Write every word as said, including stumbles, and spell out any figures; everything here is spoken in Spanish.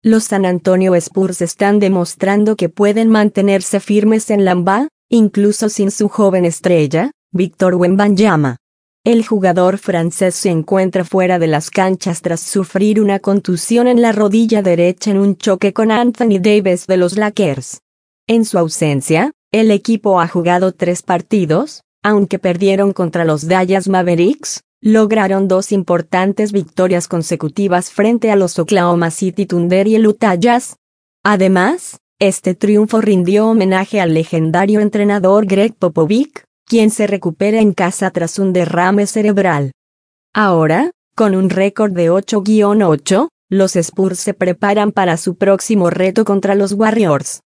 Los San Antonio Spurs están demostrando que pueden mantenerse firmes en la N B A, incluso sin su joven estrella, Victor Wembanyama. El jugador francés se encuentra fuera de las canchas tras sufrir una contusión en la rodilla derecha en un choque con Anthony Davis de los Lakers. En su ausencia, el equipo ha jugado tres partidos, aunque perdieron contra los Dallas Mavericks, lograron dos importantes victorias consecutivas frente a los Oklahoma City Thunder y el Utah Jazz. Además, este triunfo rindió homenaje al legendario entrenador Greg Popovich, quien se recupera en casa tras un derrame cerebral. Ahora, con un récord de ocho a ocho, los Spurs se preparan para su próximo reto contra los Warriors.